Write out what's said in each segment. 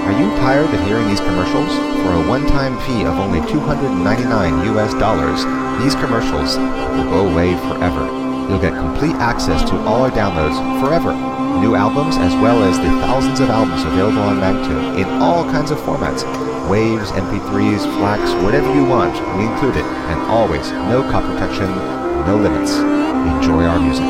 Are you tired of hearing these commercials? For a one-time fee of only $299 US, these commercials will go away forever. You'll get complete access to all our downloads forever. New albums as well as the thousands of albums available on Magnatune in all kinds of formats. Waves, MP3s, FLACs, whatever you want, we include it. And always, no copy protection, no limits. Enjoy our music.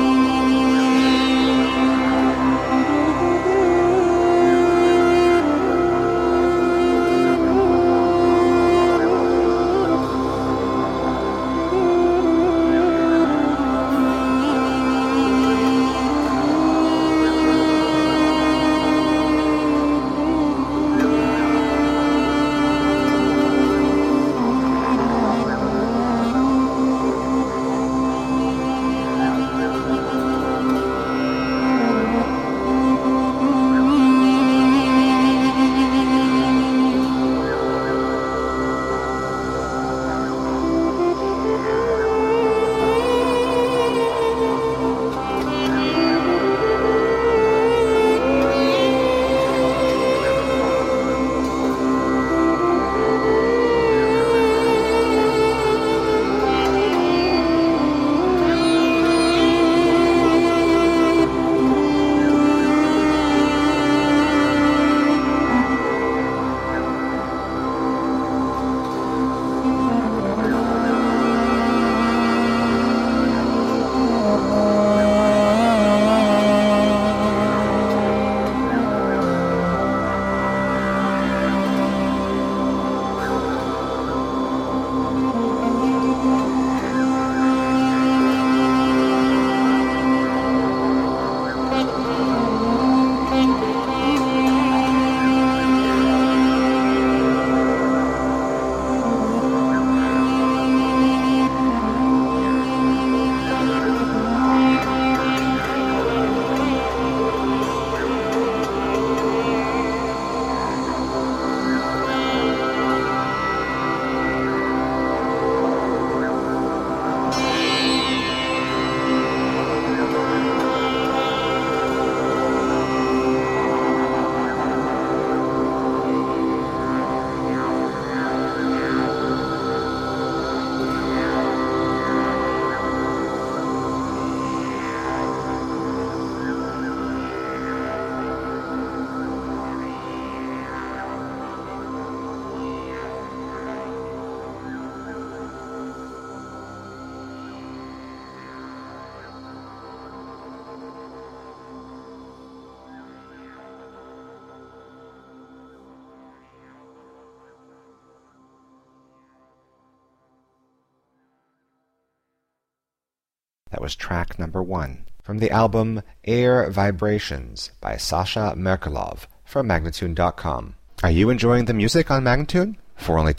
That was track number 1 from the album Air Vibrations by Sasha Merkelov from Magnatune.com. Are you enjoying the music on Magnatune? For only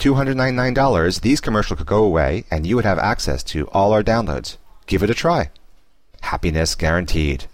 $299, these commercials could go away and you would have access to all our downloads. Give it a try. Happiness guaranteed.